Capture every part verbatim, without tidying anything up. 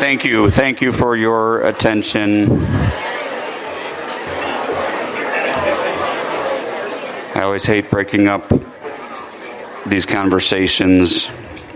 Thank you. Thank you for your attention. I always hate breaking up these conversations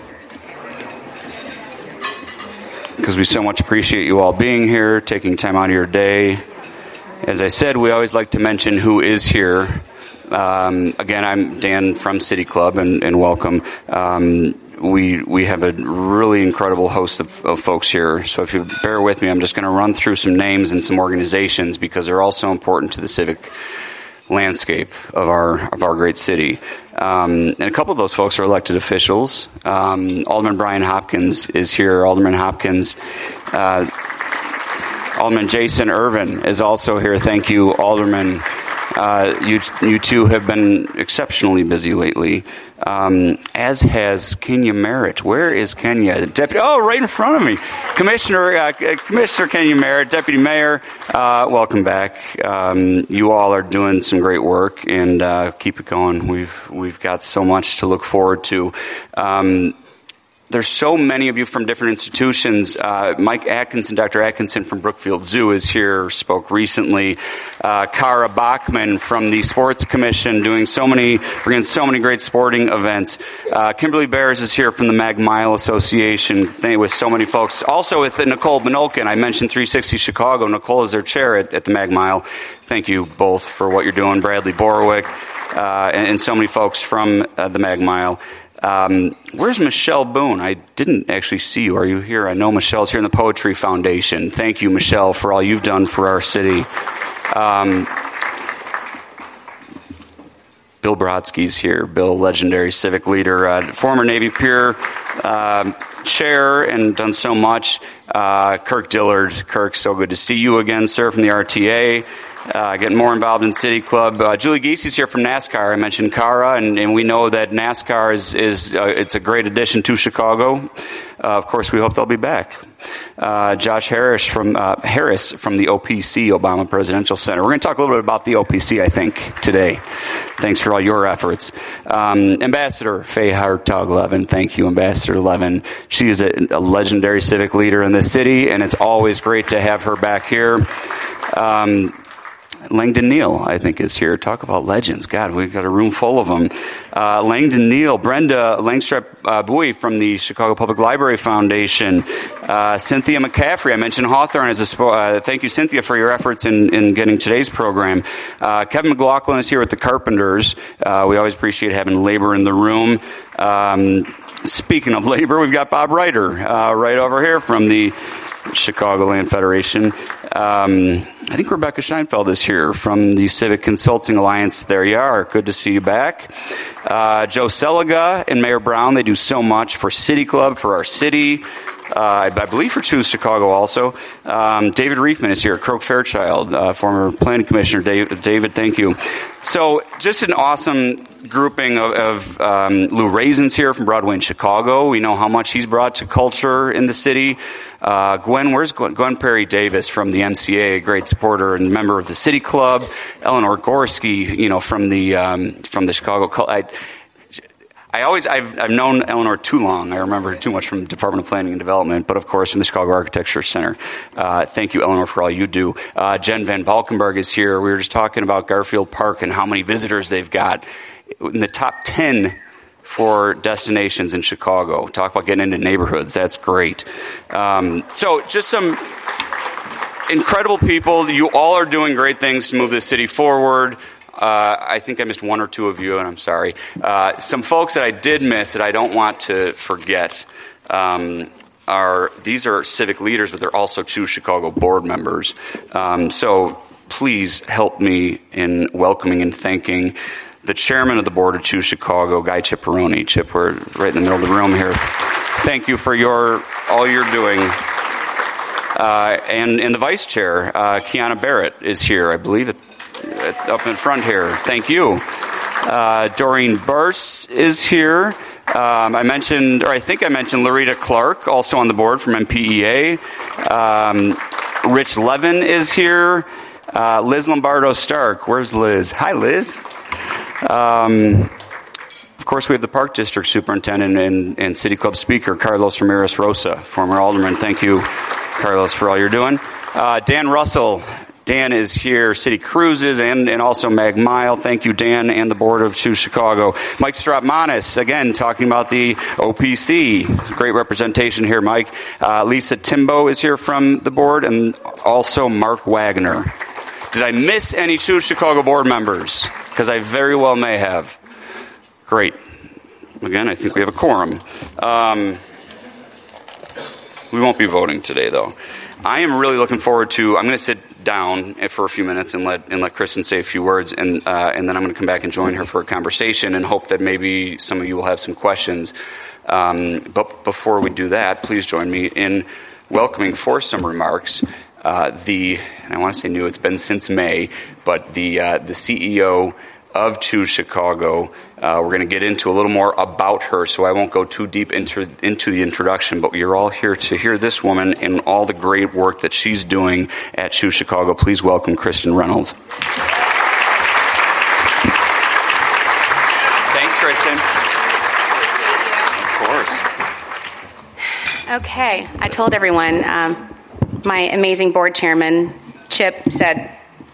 because we so much appreciate you all being here, taking time out of your day. As I said, we always like to mention who is here. Um, again, I'm Dan from City Club, and, and welcome. Um, we we have a really incredible host of, of folks here. So if you bear with me, I'm just going to run through some names and some organizations because they're all so important to the civic landscape of our of our great city. Um, and a couple of those folks are elected officials. Um, Alderman Brian Hopkins is here. Alderman Hopkins. Uh, Alderman Jason Irvin is also here. Thank you, Alderman. Uh, you you two have been exceptionally busy lately, um, as has Kenya Merritt. Where is Kenya? Deputy? Oh, right in front of me. Commissioner uh, Commissioner Kenya Merritt, Deputy Mayor. Uh, welcome back. Um, you all are doing some great work, and uh, keep it going. We've we've got so much to look forward to. Um, There's so many of you from different institutions. Uh, Mike Atkinson, Doctor Atkinson from Brookfield Zoo is here, spoke recently. Uh, Kara Bachman from the Sports Commission doing so many, bringing so many great sporting events. Uh, Kimberly Bears is here from the Mag Mile Association with so many folks. Also with Nicole Benolkin, I mentioned three sixty Chicago. Nicole is their chair at, at the Mag Mile. Thank you both for what you're doing. Bradley Borowick, uh, and, and so many folks from uh, the Mag Mile. Um, where's Michelle Boone? I didn't actually see you. Are you here? I know Michelle's here in the Poetry Foundation. Thank you, Michelle, for all you've done for our city. Um, Bill Brodsky's here. Bill, legendary civic leader, uh, former Navy Pier uh, chair, and done so much. Uh, Kirk Dillard. Kirk, so good to see you again, sir, from the R T A. Uh, getting more involved in City Club. Uh, Julie Giesey's here from NASCAR. I mentioned Kara, and, and we know that NASCAR is, is uh, it's a great addition to Chicago. Uh, of course, we hope they'll be back. Uh, Josh Harris from uh, Harris from the O P C, Obama Presidential Center. We're going to talk a little bit about the O P C, I think, today. Thanks for all your efforts. Um, Ambassador Faye Hartog-Levin. Thank you, Ambassador Levin. She is a, a legendary civic leader in this city, and it's always great to have her back here. Um, Langdon Neal, I think, is here. Talk about legends. God, we've got a room full of them. Uh, Langdon Neal, Brenda Langstrap uh, Bowie from the Chicago Public Library Foundation, uh, Cynthia McCaffrey. I mentioned Hawthorne as a spo- uh, thank you, Cynthia, for your efforts in, in getting today's program. Uh, Kevin McLaughlin is here with the Carpenters. Uh, we always appreciate having labor in the room. Um, speaking of labor, we've got Bob Ryder uh, right over here from the Chicagoland Federation. Um, I think Rebecca Scheinfeld is here from the Civic Consulting Alliance. There you are. Good to see you back. Uh, Joe Seliga and Mayor Brown, they do so much for City Club, for our city. Uh, I, I believe for Choose Chicago also. Um, David Reifman is here, Croak Fairchild, uh, former planning commissioner. David, David, thank you. So just an awesome grouping of, of um, Lou Raisin's here from Broadway in Chicago. We know how much he's brought to culture in the city. Uh, Gwen, where's Gwen? Gwen Perry Davis from the M C A, a great supporter and member of the City Club. Eleanor Gorski, you know, from the um, from the Chicago. I, I always, I've, I've known Eleanor too long. I remember her too much from the Department of Planning and Development, but of course from the Chicago Architecture Center. Uh, thank you, Eleanor, for all you do. Uh, Jen Van Valkenburg is here. We were just talking about Garfield Park and how many visitors they've got. In the top ten for destinations in Chicago. Talk about getting into neighborhoods. That's great. Um, so just some incredible people. You all are doing great things to move the city forward. Uh, I think I missed one or two of you, and I'm sorry. Uh, some folks that I did miss that I don't want to forget um, are, these are civic leaders, but they're also Choose Chicago board members. Um, so please help me in welcoming and thanking the chairman of the board of Choose Chicago, Guy Ciparroni. Chip, we're right in the middle of the room here. Thank you for your all you're doing. Uh, and, and the vice chair, uh, Kiana Barrett, is here, I believe, at up in front here. Thank you. Uh, Doreen Burse is here. Um, I mentioned, or I think I mentioned Larita Clark, also on the board from M P E A. Um, Rich Levin is here. Uh, Liz Lombardo Stark. Where's Liz? Hi, Liz. Um, of course, we have the Park District Superintendent and, and City Club Speaker, Carlos Ramirez Rosa, former alderman. Thank you Carlos, for all you're doing. Uh, Dan Russell. Dan is here, City Cruises, and, and also Mag Mile. Thank you, Dan, and the board of Choose Chicago. Mike Stratmanis, again, talking about the O P C. Great representation here, Mike. Uh, Lisa Timbo is here from the board, and also Mark Wagner. Did I miss any Choose Chicago board members? Because I very well may have. Great. Again, I think we have a quorum. Um, we won't be voting today, though. I am really looking forward to, I'm going to sit down for a few minutes and let and let Kristen say a few words, and uh, and then I'm going to come back and join her for a conversation and hope that maybe some of you will have some questions. Um, but before we do that, please join me in welcoming for some remarks uh, the, and I want to say new, it's been since May, but the uh, the C E O of Choose Chicago. Uh, we're going to get into a little more about her, so I won't go too deep into into the introduction, but you're all here to hear this woman and all the great work that she's doing at Choose Chicago. Please welcome Kristen Reynolds. Thanks, Kristen. Of course. Okay, I told everyone, um, my amazing board chairman, Chip, said,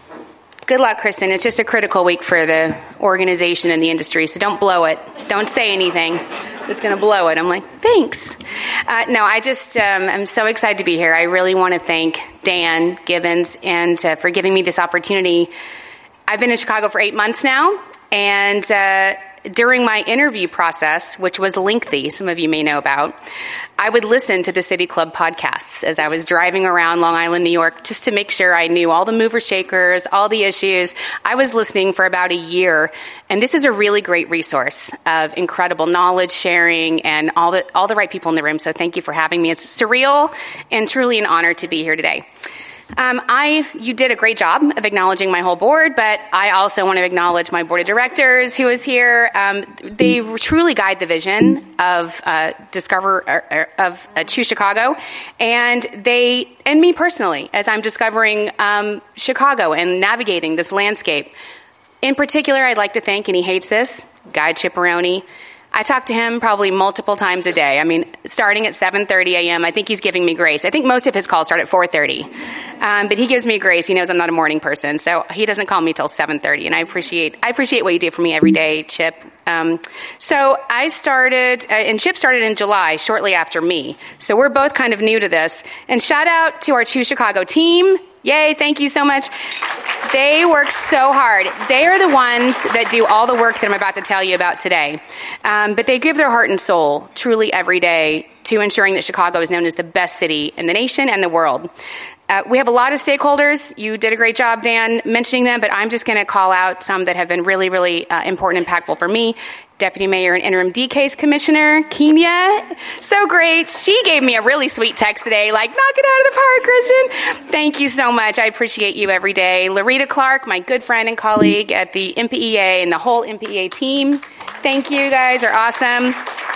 good luck, Kristen. It's just a critical week for the organization and the industry, so don't blow it. Don't say anything that's going to blow it. I'm like, thanks. Uh, no, I just um, I'm so excited to be here. I really want to thank Dan Gibbons and uh, for giving me this opportunity. I've been in Chicago for eight months now, and uh, during my interview process, which was lengthy, some of you may know about, I would listen to the City Club podcasts as I was driving around Long Island, New York, just to make sure I knew all the mover shakers, all the issues. I was listening for about a year, and this is a really great resource of incredible knowledge sharing and all the all the right people in the room. So thank you for having me. It's surreal and truly an honor to be here today. Um, I, you did a great job of acknowledging my whole board, but I also want to acknowledge my board of directors who is here. Um, they truly guide the vision of uh, Discover or, or, of uh, Choose Chicago, and they and me personally as I'm discovering um, Chicago and navigating this landscape. In particular, I'd like to thank, and he hates this, Guy Ciparone. I talk to him probably multiple times a day. I mean, starting at seven thirty a.m., I think he's giving me grace. I think most of his calls start at four thirty. Um, but he gives me grace. He knows I'm not a morning person, so he doesn't call me till seven thirty. And I appreciate I appreciate what you do for me every day, Chip. Um, so I started, uh, and Chip started in July, shortly after me. So we're both kind of new to this. And shout out to our Choose Chicago team. Yay, thank you so much. They work so hard. They are the ones that do all the work that I'm about to tell you about today. Um, but they give their heart and soul truly every day to ensuring that Chicago is known as the best city in the nation and the world. Uh, we have a lot of stakeholders. You did a great job, Dan, mentioning them, but I'm just going to call out some that have been really, really uh, important and impactful for me. Deputy Mayor and Interim D-Case Commissioner, Kenya. So great. She gave me a really sweet text today, like, knock it out of the park, Kristen. Thank you so much. I appreciate you every day. Larita Clark, my good friend and colleague at the M P E A and the whole M P E A team. Thank you, guys are awesome.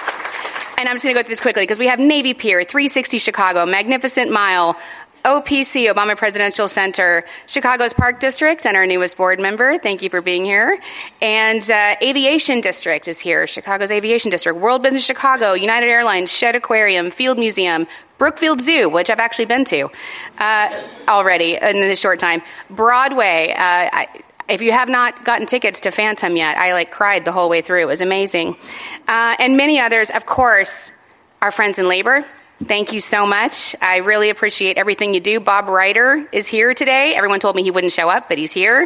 And I'm just going to go through this quickly because we have Navy Pier, three sixty Chicago, Magnificent Mile, O P C, Obama Presidential Center, Chicago's Park District, and our newest board member. Thank you for being here. And uh, Aviation District is here, Chicago's Aviation District, World Business Chicago, United Airlines, Shedd Aquarium, Field Museum, Brookfield Zoo, which I've actually been to uh, already in this short time, Broadway. Uh, I, if you have not gotten tickets to Phantom yet, I like cried the whole way through. It was amazing. Uh, and many others, of course, our friends in labor. Thank you so much. I really appreciate everything you do. Bob Ryder is here today. Everyone told me he wouldn't show up, but he's here.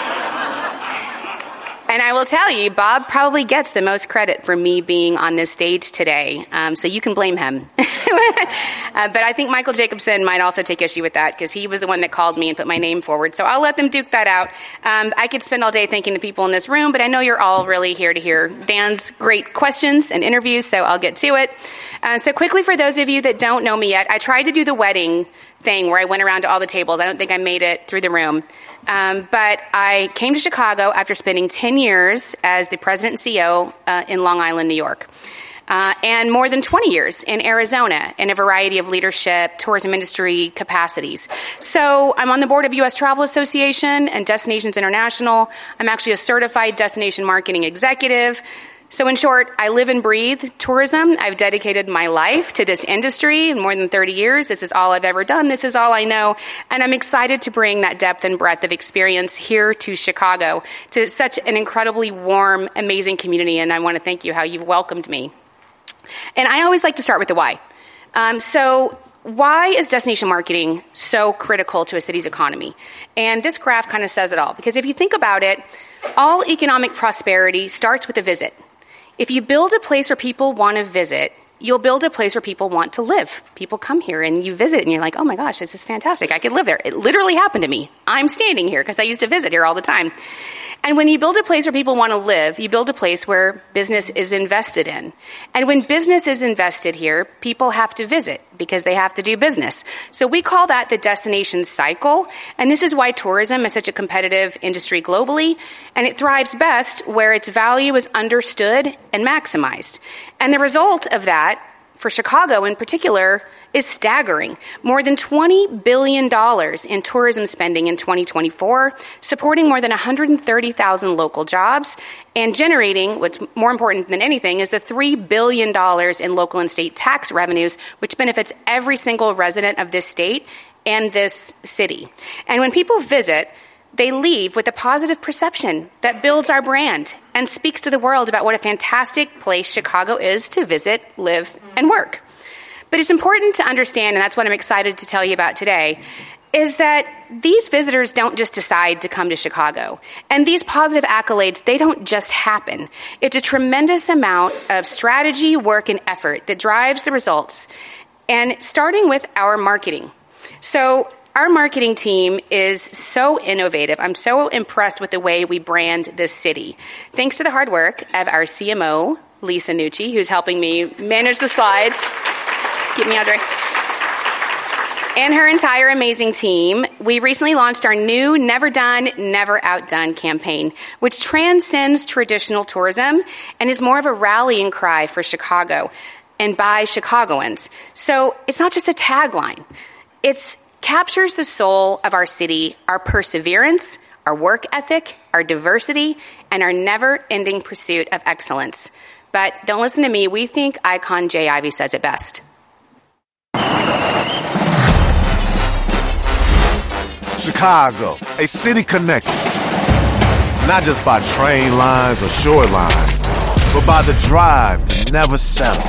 And I will tell you, Bob probably gets the most credit for me being on this stage today, um, so you can blame him. uh, but I think Michael Jacobson might also take issue with that because he was the one that called me and put my name forward. So I'll let them duke that out. Um, I could spend all day thanking the people in this room, but I know you're all really here to hear Dan's great questions and interviews, so I'll get to it. Uh, so quickly, for those of you that don't know me yet, I tried to do the wedding thing where I went around to all the tables. I don't think I made it through the room. Um, but I came to Chicago after spending ten years as the president and C E O uh, in Long Island, New York, uh, and more than twenty years in Arizona in a variety of leadership, tourism industry capacities. So I'm on the board of U S Travel Association and Destinations International. I'm actually a certified destination marketing executive. So in short, I live and breathe tourism. I've dedicated my life to this industry in more than thirty years. This is all I've ever done. This is all I know. And I'm excited to bring that depth and breadth of experience here to Chicago, to such an incredibly warm, amazing community. And I want to thank you how you've welcomed me. And I always like to start with the why. Um, so why is destination marketing so critical to a city's economy? And this graph kind of says it all. Because if you think about it, all economic prosperity starts with a visit. If you build a place where people want to visit, you'll build a place where people want to live. People come here and you visit and you're like, oh my gosh, this is fantastic. I could live there. It literally happened to me. I'm standing here because I used to visit here all the time. And when you build a place where people want to live, you build a place where business is invested in. And when business is invested here, people have to visit because they have to do business. So we call that the destination cycle. And this is why tourism is such a competitive industry globally. And it thrives best where its value is understood and maximized. And the result of that, for Chicago in particular, is staggering. More than twenty billion dollars in tourism spending in twenty twenty-four, supporting more than one hundred thirty thousand local jobs, and generating, what's more important than anything, is the three billion dollars in local and state tax revenues, which benefits every single resident of this state and this city. And when people visit, they leave with a positive perception that builds our brand and speaks to the world about what a fantastic place Chicago is to visit, live, and work. But it's important to understand, and that's what I'm excited to tell you about today, is that these visitors don't just decide to come to Chicago. And these positive accolades, they don't just happen. It's a tremendous amount of strategy, work, and effort that drives the results. And starting with our marketing. So our marketing team is so innovative. I'm so impressed with the way we brand this city. Thanks to the hard work of our C M O, Lisa Nucci, who's helping me manage the slides. Keep me, Audrey. And her entire amazing team, we recently launched our new Never Done, Never Outdone campaign, which transcends traditional tourism and is more of a rallying cry for Chicago and by Chicagoans. So it's not just a tagline. It captures the soul of our city, our perseverance, our work ethic, our diversity, and our never-ending pursuit of excellence. But don't listen to me. We think icon Jay Ivey says it best. Chicago, a city connected, not just by train lines or shore lines, but by the drive to never settle.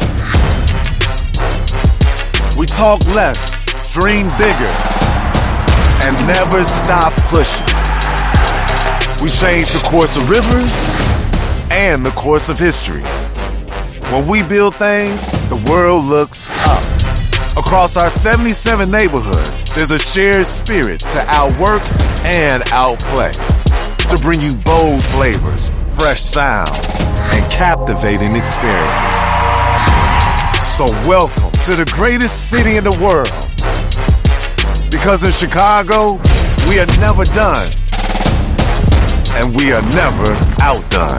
We talk less, dream bigger, and never stop pushing. We change the course of rivers and the course of history. When we build things, the world looks up. Across our seventy-seven neighborhoods, there's a shared spirit to outwork and outplay, to bring you bold flavors, fresh sounds, and captivating experiences. So welcome to the greatest city in the world. Because in Chicago, we are never done, and we are never outdone.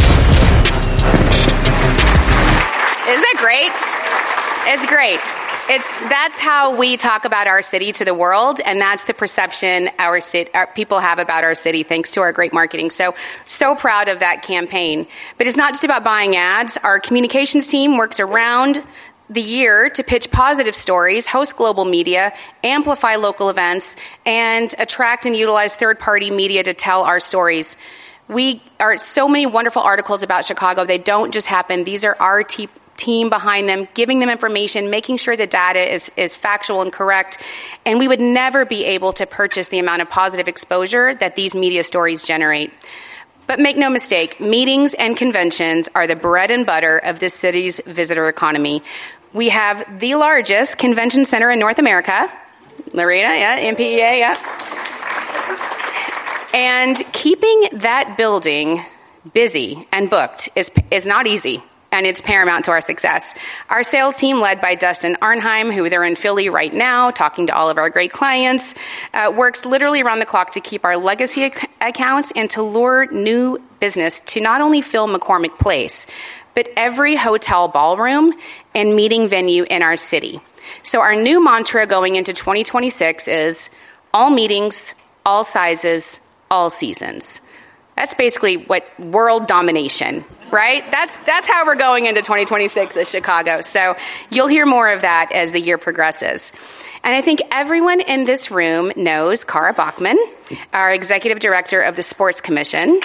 Isn't that great? It's great. It's that's how we talk about our city to the world, and that's the perception our, city, our people have about our city, thanks to our great marketing. So, so proud of that campaign. But it's not just about buying ads. Our communications team works around the year to pitch positive stories, host global media, amplify local events, and attract and utilize third-party media to tell our stories. We are so many wonderful articles about Chicago. They don't just happen. These are our te- team behind them, giving them information, making sure the data is, is factual and correct. And we would never be able to purchase the amount of positive exposure that these media stories generate. But make no mistake, meetings and conventions are the bread and butter of this city's visitor economy. We have the largest convention center in North America. Marina, yeah, M P E A, yeah. And keeping that building busy and booked is is not easy, and it's paramount to our success. Our sales team, led by Dustin Arnheim, who they're in Philly right now, talking to all of our great clients, uh, works literally around the clock to keep our legacy ac- accounts and to lure new business to not only fill McCormick Place, but every hotel ballroom and meeting venue in our city. So our new mantra going into twenty twenty-six is all meetings, all sizes, all seasons. That's basically what world domination, right? That's that's how we're going into twenty twenty-six at Chicago. So you'll hear more of that as the year progresses. And I think everyone in this room knows Cara Bachman, our Executive Director of the Sports Commission.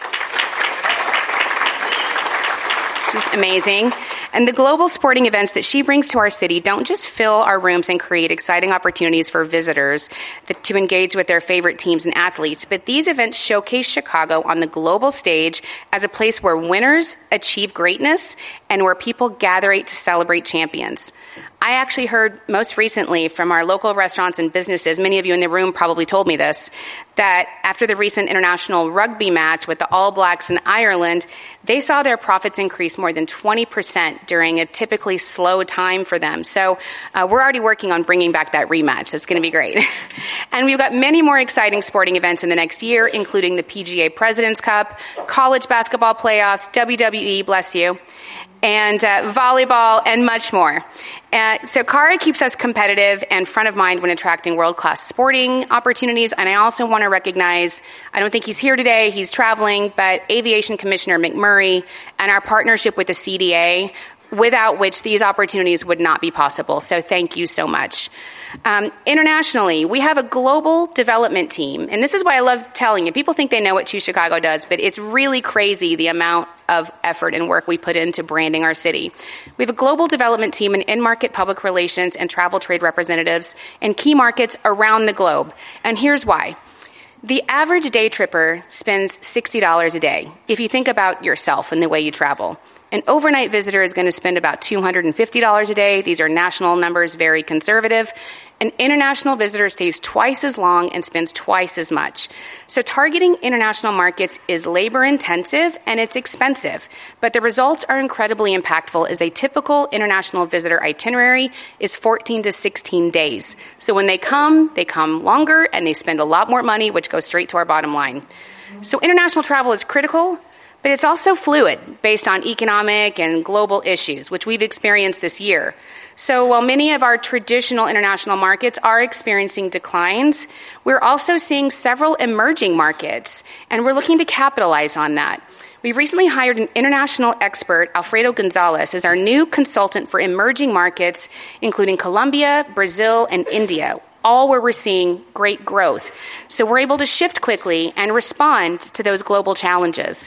She's amazing. And the global sporting events that she brings to our city don't just fill our rooms and create exciting opportunities for visitors that, to engage with their favorite teams and athletes, but these events showcase Chicago on the global stage as a place where winners achieve greatness and where people gather to celebrate champions. I actually heard most recently from our local restaurants and businesses, many of you in the room probably told me this, that after the recent international rugby match with the All Blacks in Ireland, they saw their profits increase more than twenty percent during a typically slow time for them. So uh, we're already working on bringing back that rematch. That's going to be great. And we've got many more exciting sporting events in the next year, including the P G A President's Cup, college basketball playoffs, W W E, bless you, and uh, volleyball, and much more. Uh, so Cara keeps us competitive and front of mind when attracting world-class sporting opportunities. And I also want to recognize, I don't think he's here today, he's traveling, but Aviation Commissioner McMurray and our partnership with the C D A, without which these opportunities would not be possible. So thank you so much. Um, internationally, we have a global development team, and this is why I love telling you. People think they know what Choose Chicago does, but it's really crazy the amount of effort and work we put into branding our city. We have a global development team and in-market public relations and travel trade representatives in key markets around the globe, and here's why. The average day tripper spends sixty dollars a day. If you think about yourself and the way you travel, an overnight visitor is going to spend about two hundred fifty dollars a day. These are national numbers, very conservative. An international visitor stays twice as long and spends twice as much. So targeting international markets is labor-intensive and it's expensive, but the results are incredibly impactful as a typical international visitor itinerary is fourteen to sixteen days. So when they come, they come longer and they spend a lot more money, which goes straight to our bottom line. So international travel is critical, but it's also fluid based on economic and global issues, which we've experienced this year. So while many of our traditional international markets are experiencing declines, we're also seeing several emerging markets, and we're looking to capitalize on that. We recently hired an international expert, Alfredo Gonzalez, as our new consultant for emerging markets, including Colombia, Brazil, and India, all where we're seeing great growth. So we're able to shift quickly and respond to those global challenges.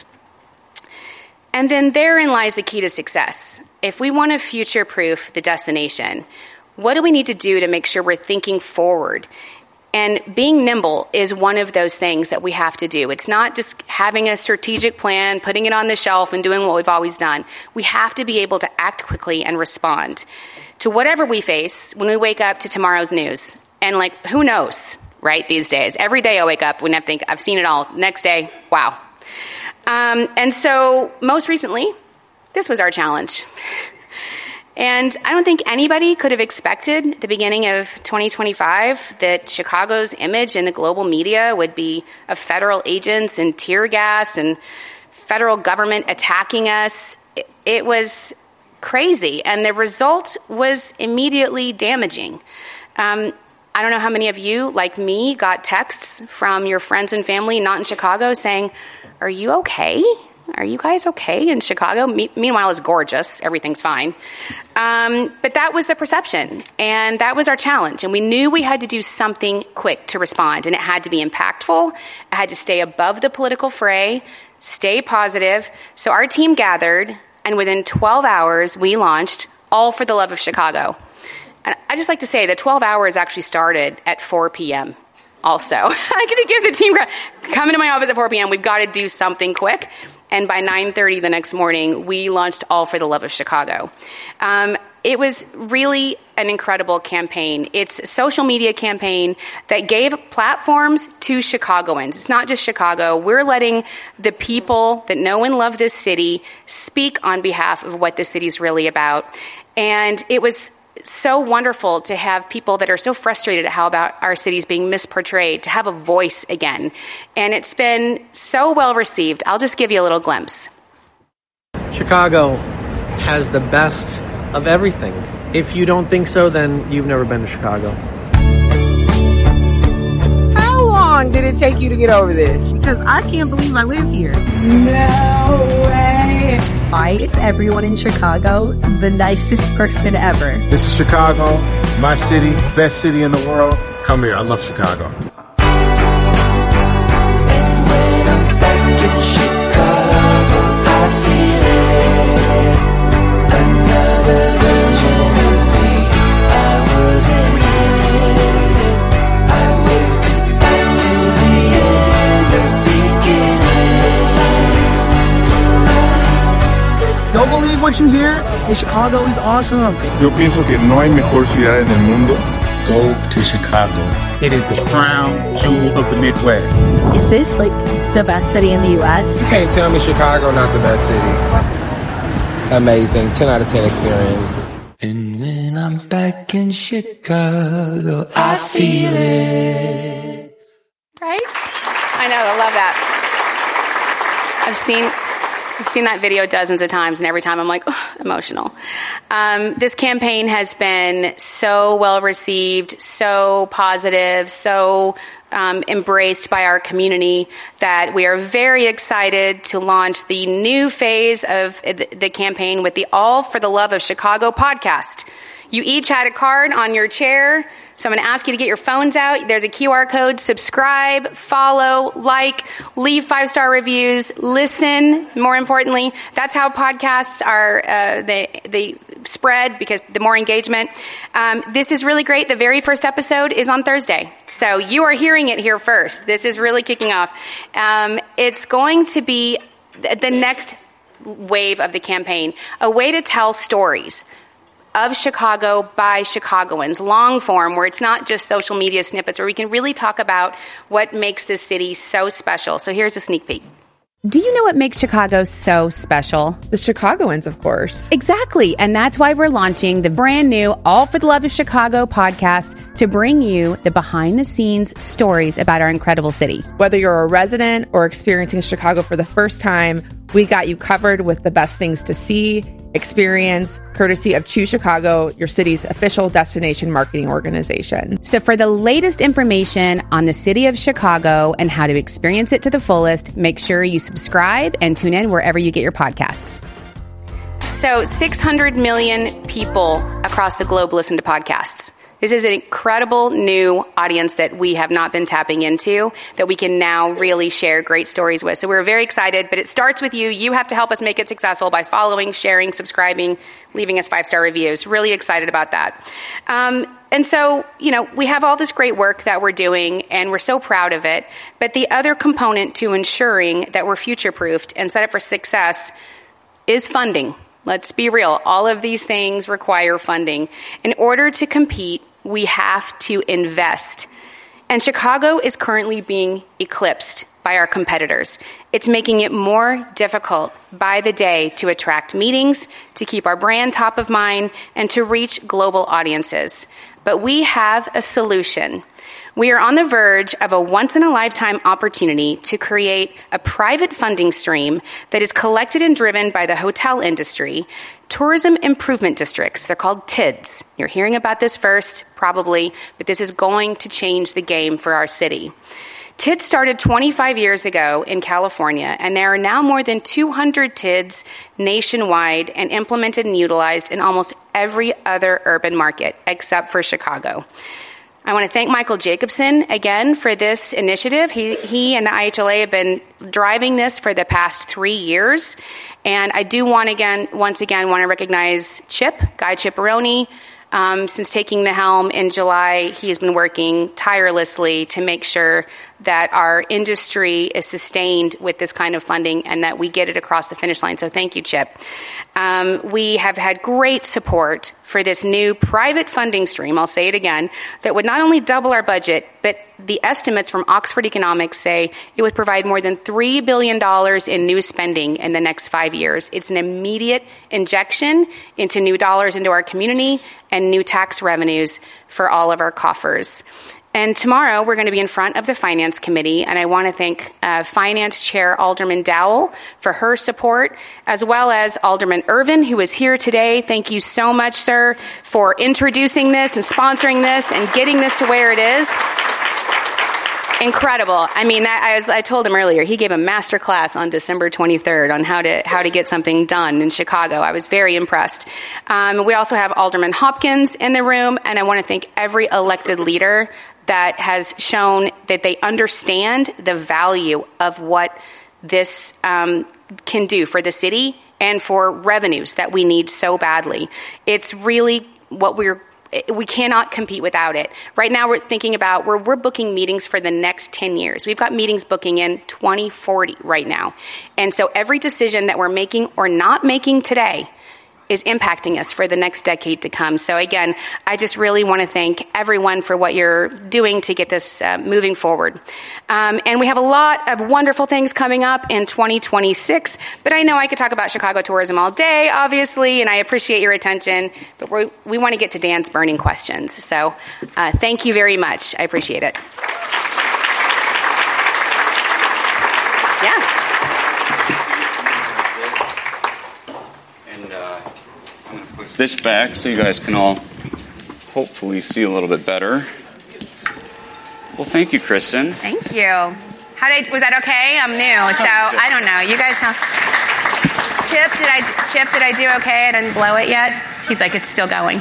And then therein lies the key to success. If we want to future-proof the destination, what do we need to do to make sure we're thinking forward? And being nimble is one of those things that we have to do. It's not just having a strategic plan, putting it on the shelf, and doing what we've always done. We have to be able to act quickly and respond to whatever we face when we wake up to tomorrow's news. And, like, who knows, right, these days? Every day I wake up and I think, I've seen it all. Next day, wow. Um, and so most recently, this was our challenge. And I don't think anybody could have expected at the beginning of twenty twenty-five that Chicago's image in the global media would be of federal agents and tear gas and federal government attacking us. It, it was crazy, and the result was immediately damaging. Um, I don't know how many of you, like me, got texts from your friends and family not in Chicago saying, "Are you okay? Are you guys okay in Chicago?" Me- meanwhile, it's gorgeous. Everything's fine. Um, but that was the perception, and that was our challenge. And we knew we had to do something quick to respond, and it had to be impactful. It had to stay above the political fray, stay positive. So our team gathered, and within twelve hours, we launched All for the Love of Chicago. And I just like to say that twelve hours actually started at four p.m. Also, I'm going to give the team credit. Come into my office at four p.m. We've got to do something quick. And by nine thirty the next morning, we launched All for the Love of Chicago. Um, it was really an incredible campaign. It's a social media campaign that gave platforms to Chicagoans. It's not just Chicago. We're letting the people that know and love this city speak on behalf of what this city's really about. And it was so wonderful to have people that are so frustrated at how about our city's being misportrayed, to have a voice again. And it's been so well received. I'll just give you a little glimpse. Chicago has the best of everything. If you don't think so, then you've never been to Chicago. How long did it take you to get over this? Because I can't believe I live here. No way. Why is everyone in Chicago the nicest person ever? This is Chicago, my city, best city in the world. Come here, I love Chicago. Don't believe what you hear? Chicago is awesome. Yo pienso que no hay mejor ciudad en el mundo. Go to Chicago. It is the crown jewel of the Midwest. Is this like the best city in the U S? You can't tell me Chicago not the best city. Amazing. ten out of ten experience. And when I'm back in Chicago, I feel it. Right? I know. I love that. I've seen... I've seen that video dozens of times, and every time I'm like, oh, emotional. Um, this campaign has been so well received, so positive, so um, embraced by our community that we are very excited to launch the new phase of the campaign with the All for the Love of Chicago podcast. You each had a card on your chair, so I'm going to ask you to get your phones out. There's a Q R code. Subscribe, follow, like, leave five-star reviews, listen, more importantly. That's how podcasts are, uh, they, they spread because the more engagement. Um, this is really great. The very first episode is on Thursday, so you are hearing it here first. This is really kicking off. Um, it's going to be the next wave of the campaign, a way to tell stories of Chicago by Chicagoans, long form, where it's not just social media snippets, where we can really talk about what makes this city so special. So here's a sneak peek. Do you know what makes Chicago so special? The Chicagoans, of course. Exactly. And that's why we're launching the brand new All for the Love of Chicago podcast to bring you the behind the scenes stories about our incredible city. Whether you're a resident or experiencing Chicago for the first time, we got you covered with the best things to see, experience, courtesy of Choose Chicago, your city's official destination marketing organization. So for the latest information on the city of Chicago and how to experience it to the fullest, make sure you subscribe and tune in wherever you get your podcasts. So six hundred million people across the globe listen to podcasts. This is an incredible new audience that we have not been tapping into, that we can now really share great stories with. So we're very excited, but it starts with you. You have to help us make it successful by following, sharing, subscribing, leaving us five-star reviews. Really excited about that. Um, and so, you know, we have all this great work that we're doing, and we're so proud of it. But the other component to ensuring that we're future-proofed and set up for success is funding. Let's be real. All of these things require funding. In order to compete, we have to invest. And Chicago is currently being eclipsed by our competitors. It's making it more difficult by the day to attract meetings, to keep our brand top of mind, and to reach global audiences. But we have a solution. We are on the verge of a once-in-a-lifetime opportunity to create a private funding stream that is collected and driven by the hotel industry, tourism improvement districts. They're called T I Ds. You're hearing about this first, probably, but this is going to change the game for our city. T I D S started twenty-five years ago in California, and there are now more than two hundred T I Ds nationwide and implemented and utilized in almost every other urban market except for Chicago. I want to thank Michael Jacobson again for this initiative. He, he and the I H L A have been driving this for the past three years. And I do want again, once again, want to recognize Chip, Guy Chipperoni. Um, since taking the helm in July, he has been working tirelessly to make sure that our industry is sustained with this kind of funding and that we get it across the finish line. So thank you, Chip. Um, we have had great support for this new private funding stream, I'll say it again, that would not only double our budget, but the estimates from Oxford Economics say it would provide more than three billion dollars in new spending in the next five years. It's an immediate injection into new dollars into our community and new tax revenues for all of our coffers. And tomorrow, we're going to be in front of the Finance Committee, and I want to thank uh, Finance Chair Alderman Dowell for her support, as well as Alderman Irvin, who is here today. Thank you so much, sir, for introducing this and sponsoring this and getting this to where it is. Incredible. I mean, that, I, was, I told him earlier, he gave a master class on December twenty-third on how to how to get something done in Chicago. I was very impressed. Um, we also have Alderman Hopkins in the room, and I want to thank every elected leader that has shown that they understand the value of what this um, can do for the city and for revenues that we need so badly. It's really what we're we cannot compete without it. Right now we're thinking about, we're, we're booking meetings for the next ten years. We've got meetings booking in twenty forty right now. And so every decision that we're making or not making today is impacting us for the next decade to come. So again, I just really want to thank everyone for what you're doing to get this uh, moving forward. Um, and we have a lot of wonderful things coming up in twenty twenty-six, but I know I could talk about Chicago tourism all day, obviously, and I appreciate your attention, but we we want to get to Dan's burning questions. So uh, thank you very much. I appreciate it. Yeah. This back so you guys can all hopefully see a little bit better. Well, thank you, Kristen. Thank you. How did I, was that okay? I'm new, so I don't know. You guys have Chip, did I Chip, did I do okay? I didn't blow it yet? He's like, it's still going.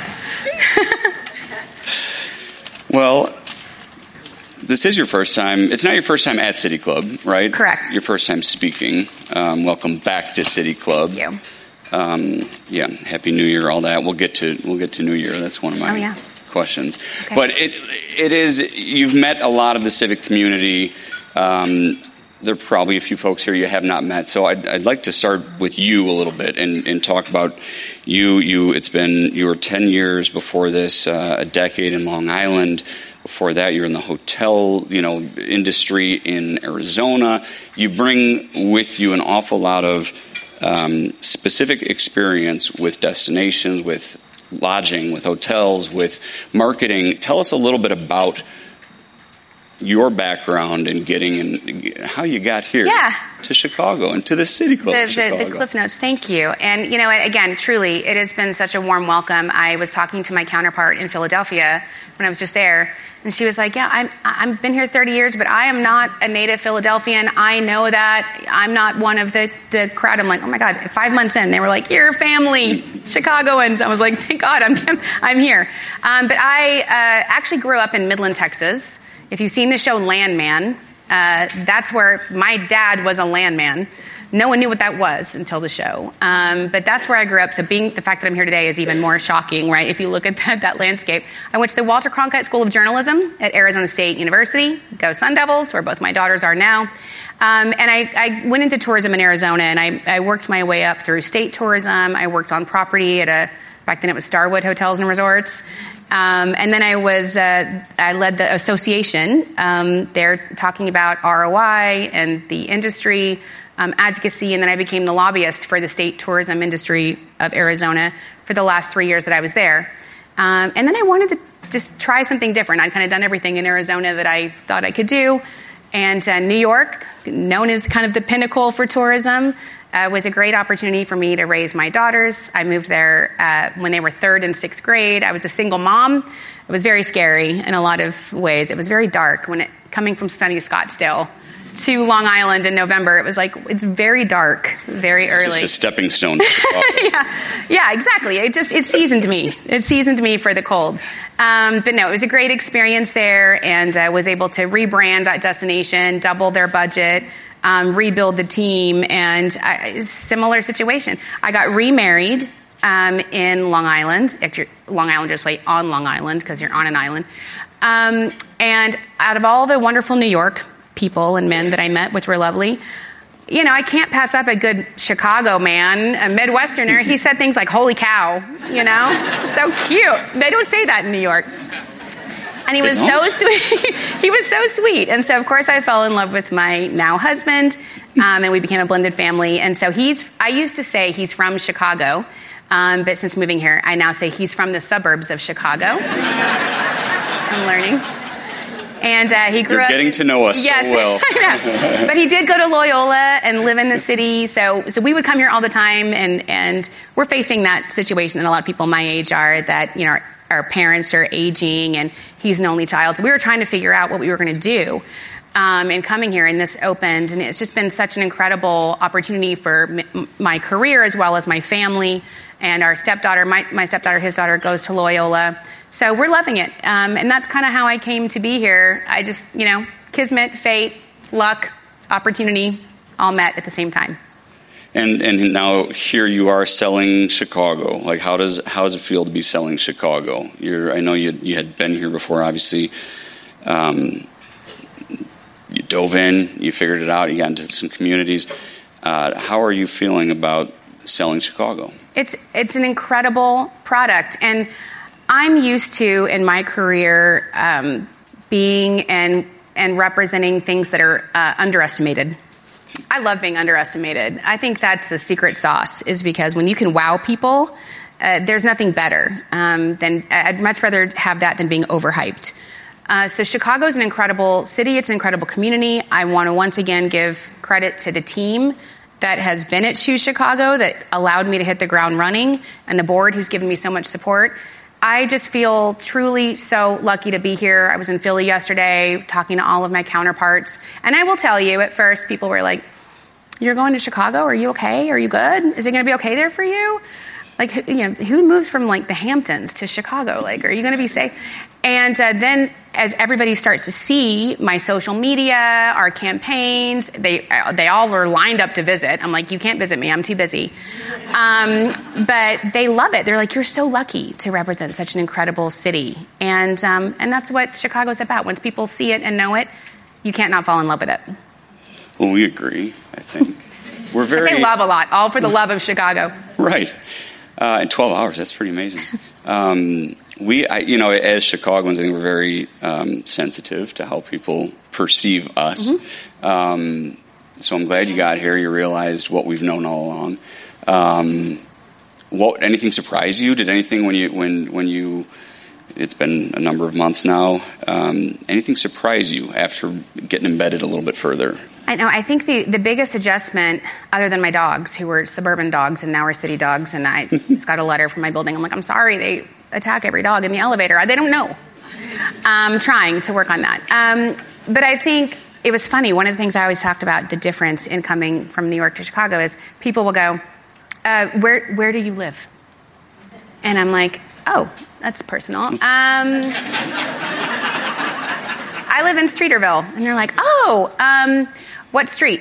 Well, this is your first time. It's not your first time at City Club, right? Correct. Your first time speaking. Um, welcome back to City Club. Thank you. Um, yeah, Happy New Year, all that. We'll get to we'll get to New Year. That's one of my oh, yeah. questions. Okay. But it it is. You've met a lot of the civic community. Um, there are probably a few folks here you have not met. So I'd, I'd like to start with you a little bit and, and talk about you. You. It's been you were ten years before this, uh, a decade in Long Island. Before that, you're in the hotel, you know, industry in Arizona. You bring with you an awful lot of Um, specific experience with destinations, with lodging, with hotels, with marketing. Tell us a little bit about your background in getting in, how you got here yeah. to Chicago and to the City Club the, of Chicago. The, the Cliff Notes, thank you. And, you know, again, truly, it has been such a warm welcome. I was talking to my counterpart in Philadelphia when I was just there, and she was like, yeah, I'm, I've been here thirty years, but I am not a native Philadelphian. I know that. I'm not one of the, the crowd. I'm like, oh, my God, five months in, they were like, you're family, Chicagoans. I was like, thank God, I'm, I'm here. Um, but I uh, actually grew up in Midland, Texas. If you've seen the show Landman, uh, that's where my dad was a landman. No one knew what that was until the show. Um, but that's where I grew up. So being the fact that I'm here today is even more shocking, right? If you look at that, that landscape. I went to the Walter Cronkite School of Journalism at Arizona State University. Go Sun Devils, where both my daughters are now. Um, and I, I went into tourism in Arizona, and I, I worked my way up through state tourism. I worked on property at a, back then it was Starwood Hotels and Resorts. Um, and then I was, uh, I led the association. Um, they're talking about R O I and the industry um, advocacy, and then I became the lobbyist for the state tourism industry of Arizona for the last three years that I was there. Um, and then I wanted to just try something different. I'd kind of done everything in Arizona that I thought I could do. And uh, New York, known as kind of the pinnacle for tourism, Uh, was a great opportunity for me to raise my daughters. I moved there uh, when they were third and sixth grade. I was a single mom. It was very scary in a lot of ways. It was very dark when it coming from sunny Scottsdale to Long Island in November. It was like, it's very dark, very it's early. Just a stepping stone. yeah, yeah, exactly. It just, it seasoned me. It seasoned me for the cold. Um, but no, it was a great experience there, and I uh, was able to rebrand that destination, double their budget, Um, rebuild the team, and I, similar situation. I got remarried um, in Long Island. Actually, Long Island, just wait, on Long Island, because you're on an island. Um, and out of all the wonderful New York people and men that I met, which were lovely, you know, I can't pass up a good Chicago man, a Midwesterner. He said things like, holy cow, you know? So cute. They don't say that in New York. And he was so sweet. He was so sweet. And so, of course, I fell in love with my now husband, um, and we became a blended family. And so he's, I used to say he's from Chicago, um, but since moving here, I now say he's from the suburbs of Chicago. I'm learning. And uh, he grew You're up... getting to know us yes, so well. I know. But he did go to Loyola and live in the city. So so we would come here all the time, and, and we're facing that situation that a lot of people my age are, that, you know, our parents are aging, and he's an only child. So we were trying to figure out what we were going to do. um, in coming here, and this opened, and it's just been such an incredible opportunity for m- my career as well as my family and our stepdaughter. My, my stepdaughter, his daughter, goes to Loyola. So we're loving it, um, and that's kind of how I came to be here. I just, you know, kismet, fate, luck, opportunity, all met at the same time. And and now here you are selling Chicago. Like, how does how does it feel to be selling Chicago? You're I know you you had been here before, obviously. Um, you dove in, you figured it out, you got into some communities. Uh, how are you feeling about selling Chicago? It's it's an incredible product, and I'm used to in my career um, being and and representing things that are uh, underestimated. I love being underestimated. I think that's the secret sauce, is because when you can wow people, uh, there's nothing better um, than I'd much rather have that than being overhyped. Uh, so Chicago is an incredible city. It's an incredible community. I want to once again give credit to the team that has been at Choose Chicago that allowed me to hit the ground running, and the board who's given me so much support. I just feel truly so lucky to be here. I was in Philly yesterday talking to all of my counterparts. And I will tell you, at first, people were like, you're going to Chicago? Are you okay? Are you good? Is it going to be okay there for you? Like, you know, who moves from, like, the Hamptons to Chicago? Like, are you going to be safe? And uh, then as everybody starts to see my social media, our campaigns, they uh, they all were lined up to visit. I'm like, you can't visit me. I'm too busy. Um, but they love it. They're like, you're so lucky to represent such an incredible city. And um, and that's what Chicago's about. Once people see it and know it, you can't not fall in love with it. Well, we agree, I think. We're very... I say love a lot, all for the love of Chicago. Right. Uh, in twelve hours, that's pretty amazing. Um, we, I, you know, as Chicagoans, I think we're very um, sensitive to how people perceive us. Mm-hmm. Um, so I'm glad you got here. You realized what we've known all along. Um, what? Anything surprise you? Did anything when you when when you? It's been a number of months now. Um, anything surprise you after getting embedded a little bit further? I know. I think the, the biggest adjustment, other than my dogs, who were suburban dogs and now are city dogs, and I just got a letter from my building. I'm like, I'm sorry, they attack every dog in the elevator. They don't know. I'm trying to work on that. Um, but I think it was funny. One of the things I always talked about, the difference in coming from New York to Chicago, is people will go, uh, where where do you live? And I'm like, oh, that's personal. Um, I live in Streeterville. And they're like, oh, um, what street?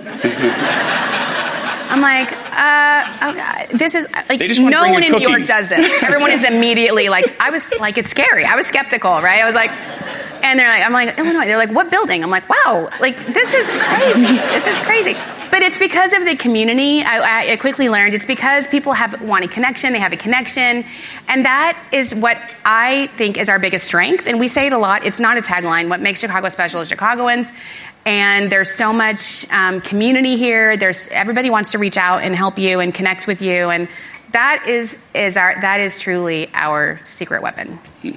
I'm like, uh, oh God. This is, like, no one in New York does this. Everyone is immediately like, I was like, it's scary. I was skeptical, right? I was like, and they're like, I'm like, Illinois. They're like, what building? I'm like, wow, like, this is crazy. This is crazy. But it's because of the community. I, I quickly learned it's because people have want a connection. They have a connection. And that is what I think is our biggest strength. And we say it a lot. It's not a tagline. What makes Chicago special is Chicagoans. And there's so much um, community here. There's everybody wants to reach out and help you and connect with you. And that is, is our that is truly our secret weapon.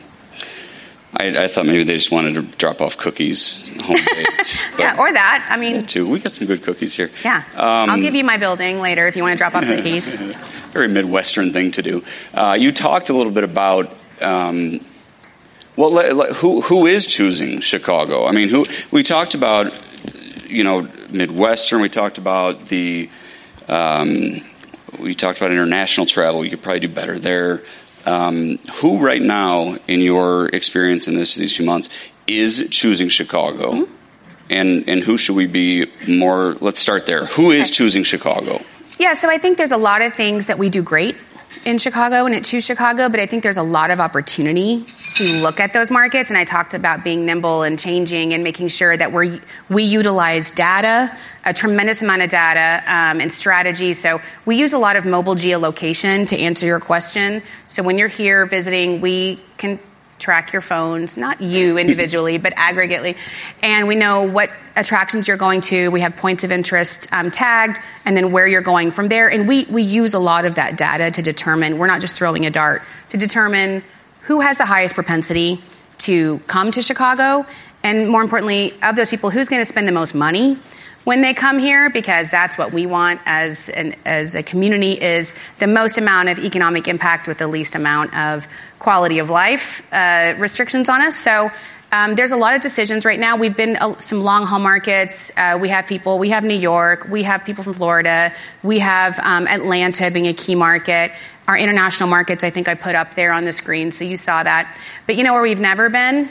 I, I thought maybe they just wanted to drop off cookies home page. Yeah, or that. I mean, that too. We got some good cookies here. Yeah, um, I'll give you my building later if you want to drop off cookies. Very Midwestern thing to do. Uh, you talked a little bit about um, well, who who is choosing Chicago? I mean, who we talked about, you know, Midwestern. We talked about the um, we talked about international travel. You could probably do better there. Um, who right now, in your experience in this these few months, is choosing Chicago? Mm-hmm. And and who should we be more, let's start there. Who is okay. choosing Chicago? Yeah, so I think there's a lot of things that we do great in Chicago and at Choose Chicago, but I think there's a lot of opportunity to look at those markets. And I talked about being nimble and changing and making sure that we we utilize data, a tremendous amount of data um, and strategy. So we use a lot of mobile geolocation to answer your question. So when you're here visiting, we can track your phones, not you individually, but aggregately. And we know what attractions you're going to. We have points of interest um, tagged, and then where you're going from there. And we, we use a lot of that data to determine, we're not just throwing a dart, to determine who has the highest propensity to come to Chicago. And more importantly, of those people, who's going to spend the most money when they come here, because that's what we want as an, as a community, is the most amount of economic impact with the least amount of quality of life uh, restrictions on us. So Um, there's a lot of decisions right now. We've been uh, some long haul markets. Uh, we have people, we have New York, we have people from Florida, we have um, Atlanta being a key market. Our international markets, I think I put up there on the screen, so you saw that. But you know where we've never been?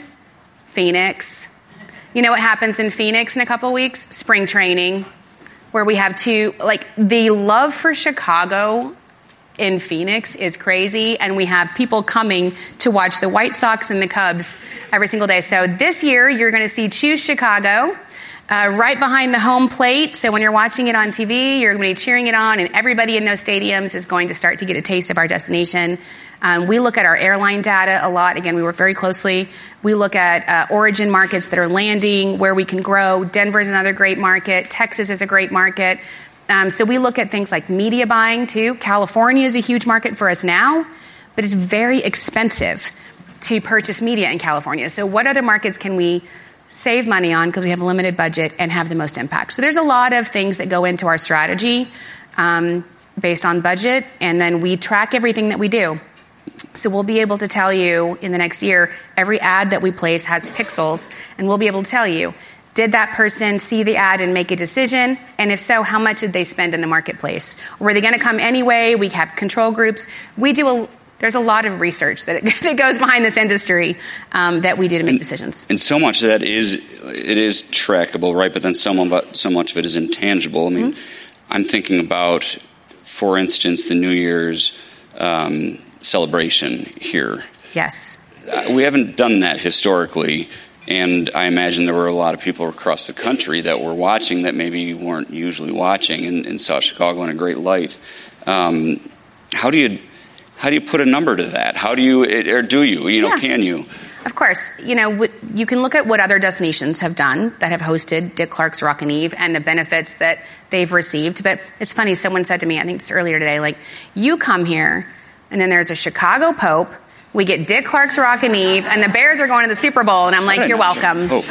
Phoenix. You know what happens in Phoenix in a couple of weeks? Spring training, where we have two, like the love for Chicago in Phoenix is crazy, and we have people coming to watch the White Sox and the Cubs every single day. So this year, you're going to see Choose Chicago uh, right behind the home plate. So when you're watching it on T V, you're going to be cheering it on, and everybody in those stadiums is going to start to get a taste of our destination. Um, we look at our airline data a lot. Again, we work very closely. We look at uh, origin markets that are landing, where we can grow. Denver is another great market. Texas is a great market. Um, so we look at things like media buying, too. California is a huge market for us now, but it's very expensive to purchase media in California. So what other markets can we save money on because we have a limited budget and have the most impact? So there's a lot of things that go into our strategy um, based on budget, and then we track everything that we do. So we'll be able to tell you in the next year, every ad that we place has pixels, and we'll be able to tell you, did that person see the ad and make a decision? And if so, how much did they spend in the marketplace? Were they going to come anyway? We have control groups. We do a, there's a lot of research that, that goes behind this industry um, that we do to make and, decisions. And so much of that is, it is trackable, right? But then so, so much of it is intangible. I mean, mm-hmm. I'm thinking about, for instance, the New Year's um, celebration here. Yes. Uh, we haven't done that historically. And I imagine there were a lot of people across the country that were watching that maybe weren't usually watching and, and saw Chicago in a great light. Um, how do you how do you put a number to that? How do you, or do you, you know, yeah. can you? Of course. You know, you can look at what other destinations have done that have hosted Dick Clark's Rockin' Eve and the benefits that they've received. But it's funny, someone said to me, I think just earlier today, like, you come here and then there's a Chicago Pope. We get Dick Clark's Rockin' Eve, and the Bears are going to the Super Bowl, and I'm like, you're welcome. Oh.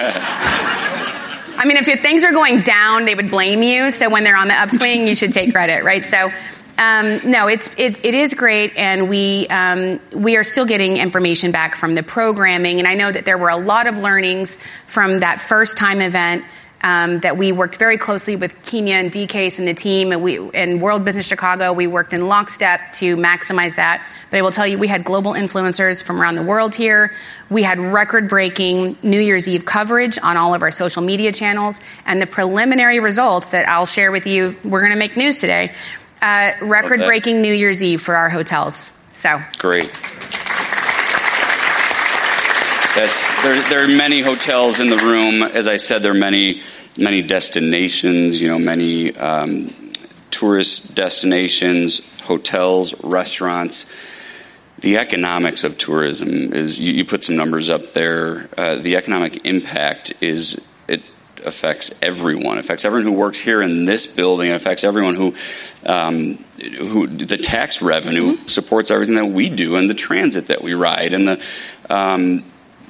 I mean, if things are going down, they would blame you, so when they're on the upswing, you should take credit, right? So, um, no, it's it, it is great, and we um, we are still getting information back from the programming, and I know that there were a lot of learnings from that first-time event. Um, that we worked very closely with Kenya and D Case and the team, and we in World Business Chicago, we worked in lockstep to maximize that. But I will tell you, we had global influencers from around the world here. We had record-breaking New Year's Eve coverage on all of our social media channels, and the preliminary results that I'll share with you, we're going to make news today. Uh, record-breaking New Year's Eve for our hotels. So great. That's, there, there are many hotels in the room. As I said, there are many, many destinations, you know, many um, tourist destinations, hotels, restaurants. The economics of tourism is, you, you put some numbers up there. Uh, the economic impact is, it affects everyone. It affects everyone who works here in this building. It affects everyone who, um, who the tax revenue mm-hmm. supports everything that we do and the transit that we ride and the, um,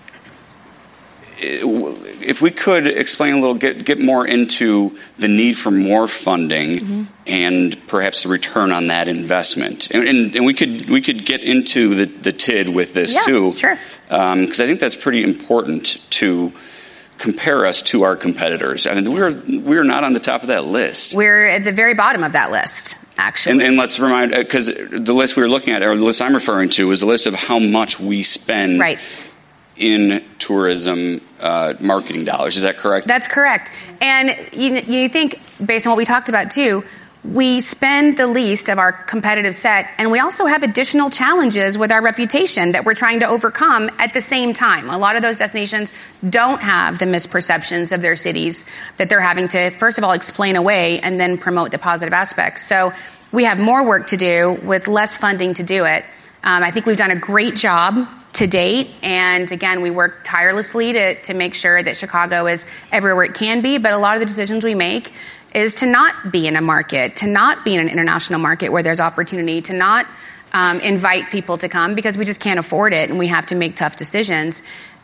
if we could explain a little, get get more into the need for more funding mm-hmm. and perhaps the return on that investment, and, and, and we could we could get into the, the T I D with this yeah, too, sure, because um, I think that's pretty important to compare us to our competitors. I mean, we're we're not on the top of that list. We're at the very bottom of that list, actually. And, and let's remind, because the list we were looking at, or the list I'm referring to, is a list of how much we spend. Right. In tourism uh, marketing dollars. Is that correct? That's correct. And you, you think, based on what we talked about too, we spend the least of our competitive set, and we also have additional challenges with our reputation that we're trying to overcome at the same time. A lot of those destinations don't have the misperceptions of their cities that they're having to, first of all, explain away and then promote the positive aspects. So we have more work to do with less funding to do it. Um, I think we've done a great job to date, and again, we work tirelessly to, to make sure that Chicago is everywhere it can be, but a lot of the decisions we make is to not be in a market, to not be in an international market where there's opportunity, to not um, invite people to come because we just can't afford it, and we have to make tough decisions.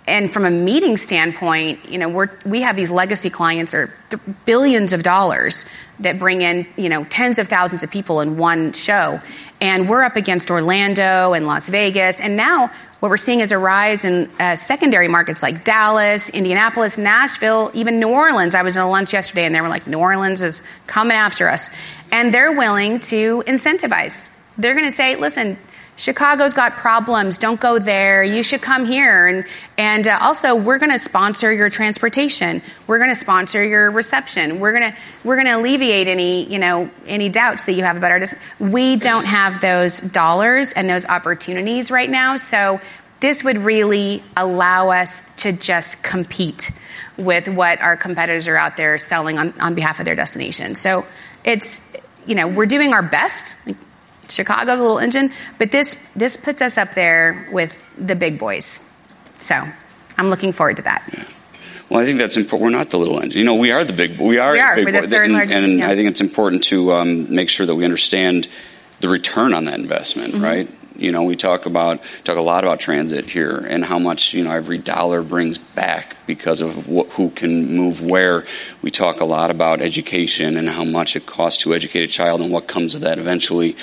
And from a meeting standpoint, you know, we're, we have these legacy clients that are th- billions of dollars that bring in, you know, tens of thousands of people in one show. And we're up against Orlando and Las Vegas. And now what we're seeing is a rise in uh, secondary markets like Dallas, Indianapolis, Nashville, even New Orleans. I was at a lunch yesterday and they were like, New Orleans is coming after us. And they're willing to incentivize. They're going to say, listen, Chicago's got problems. Don't go there. You should come here. And and uh, also, we're going to sponsor your transportation. We're going to sponsor your reception. We're going to we're going to alleviate any you know any doubts that you have about our. Dis- we don't have those dollars and those opportunities right now. So this would really allow us to just compete with what our competitors are out there selling on, on behalf of their destination. So it's you know we're doing our best. Chicago, the little engine, but this this puts us up there with the big boys. So I'm looking forward to that. Yeah. Well, I think that's important. We're not the little engine. You know, we are the big. We are. We are. The big We're the boy. third and, largest. And yeah. I think it's important to um, make sure that we understand the return on that investment, mm-hmm. right? You know, we talk about talk a lot about transit here and how much you know every dollar brings back because of wh- who can move where. We talk a lot about education and how much it costs to educate a child and what comes of that eventually.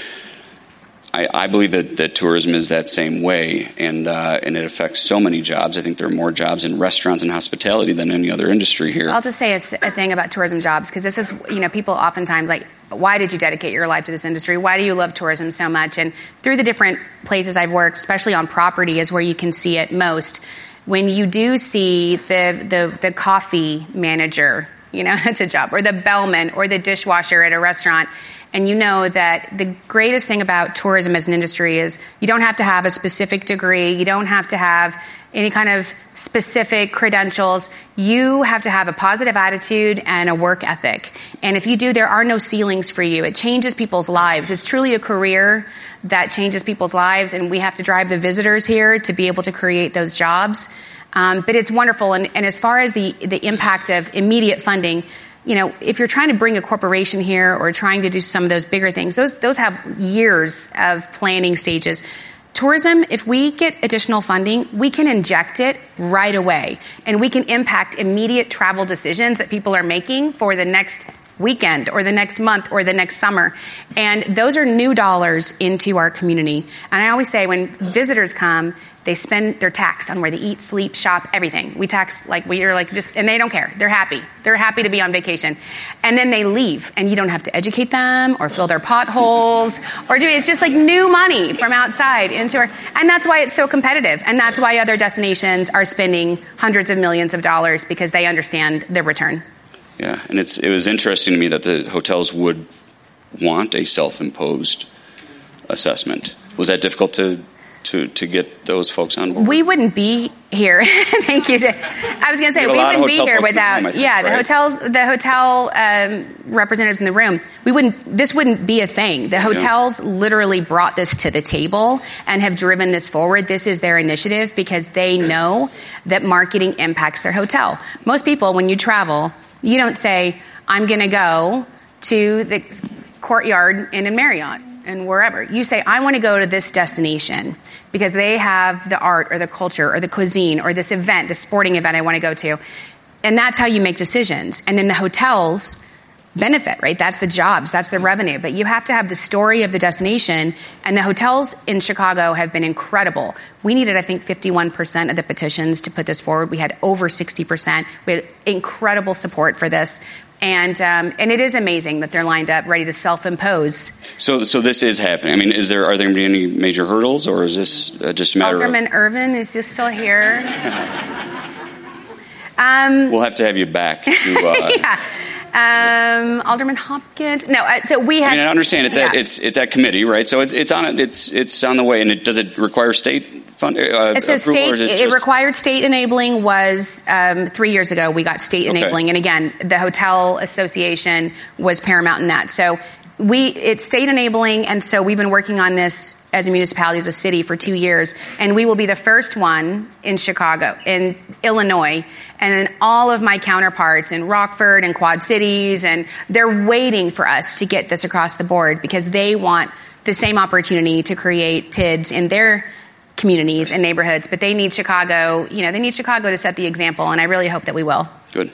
I, I believe that, that tourism is that same way, and uh, and it affects so many jobs. I think there are more jobs in restaurants and hospitality than any other industry here. So I'll just say a, a thing about tourism jobs, because this is, you know, people oftentimes like, why did you dedicate your life to this industry? Why do you love tourism so much? And through the different places I've worked, especially on property, is where you can see it most. When you do see the the, the coffee manager, you know, that's a job, or the bellman, or the dishwasher at a restaurant. And you know that the greatest thing about tourism as an industry is you don't have to have a specific degree. You don't have to have any kind of specific credentials. You have to have a positive attitude and a work ethic. And if you do, there are no ceilings for you. It changes people's lives. It's truly a career that changes people's lives. And we have to drive the visitors here to be able to create those jobs. Um, but it's wonderful. And, and as far as the, the impact of immediate funding, you know, if you're trying to bring a corporation here or trying to do some of those bigger things, those those have years of planning stages. Tourism, if we get additional funding, we can inject it right away, and we can impact immediate travel decisions that people are making for the next weekend or the next month or the next summer. And those are new dollars into our community. And I always say when visitors come, they spend their tax on where they eat, sleep, shop, everything. We tax like we are like just, and they don't care. They're happy. They're happy to be on vacation. And then they leave, and you don't have to educate them or fill their potholes or do it's just like new money from outside into our, and that's why it's so competitive. And that's why other destinations are spending hundreds of millions of dollars, because they understand the return. Yeah, and it's it was interesting to me that the hotels would want a self-imposed assessment. Was that difficult to to to get those folks on board? We wouldn't be here. Thank you. I was going to say we wouldn't be here without room, think, yeah the right? hotels the hotel um, representatives in the room. We wouldn't. This wouldn't be a thing. The hotels yeah. literally brought this to the table and have driven this forward. This is their initiative because they know that marketing impacts their hotel. Most people, when you travel, you don't say, I'm going to go to the Courtyard Inn and Marriott and wherever. You say, I want to go to this destination because they have the art or the culture or the cuisine or this event, the sporting event I want to go to. And that's how you make decisions. And then the hotels benefit, right? That's the jobs, that's the revenue. But you have to have the story of the destination. And the hotels in Chicago have been incredible. We needed, I think, fifty-one percent of the petitions to put this forward. We had over sixty percent. We had incredible support for this. And um, and it is amazing that they're lined up, ready to self-impose. So so this is happening. I mean, is there are there going to be any major hurdles, or is this uh, just a matter Alderman of... Irvin, is this still here? um, we'll have to have you back. To, uh, yeah. Um, Alderman Hopkins. No, uh, so we have. I mean, I understand it's yeah. at it's it's at committee, right? So it's it's on it's it's on the way, and it does it require state fund? Uh, so state it, it required state enabling was um, three years ago. We got state okay. enabling, and again, the Hotel Association was paramount in that. So we it's state enabling, and so we've been working on this as a municipality, as a city, for two years, and we will be the first one in Chicago, in Illinois, and then all of my counterparts in Rockford and Quad Cities, and they're waiting for us to get this across the board because they want the same opportunity to create T I Ds in their communities and neighborhoods, but they need Chicago, you know, they need Chicago to set the example, and I really hope that we will. Good.